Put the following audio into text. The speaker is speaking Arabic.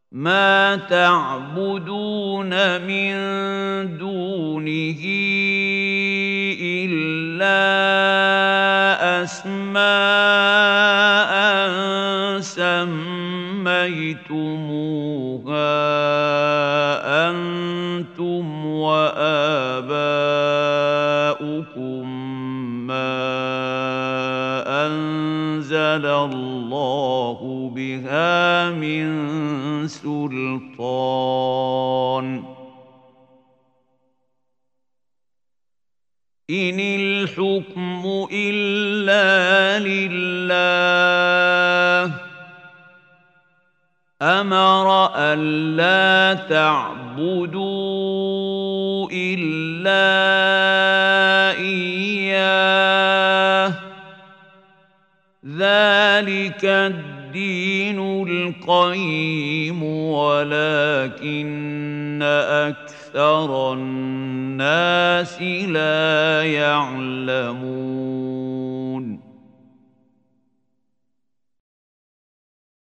ما تعبدون من دونه إلا أسماء سميتموها أنتم وآباؤكم ما أنزل الله بها من سلطان إن الحكم إلا لله أمر ألا تعبدوا إلا إياه ذلك الدين القيم ولكن أكثر الناس لا يعلمون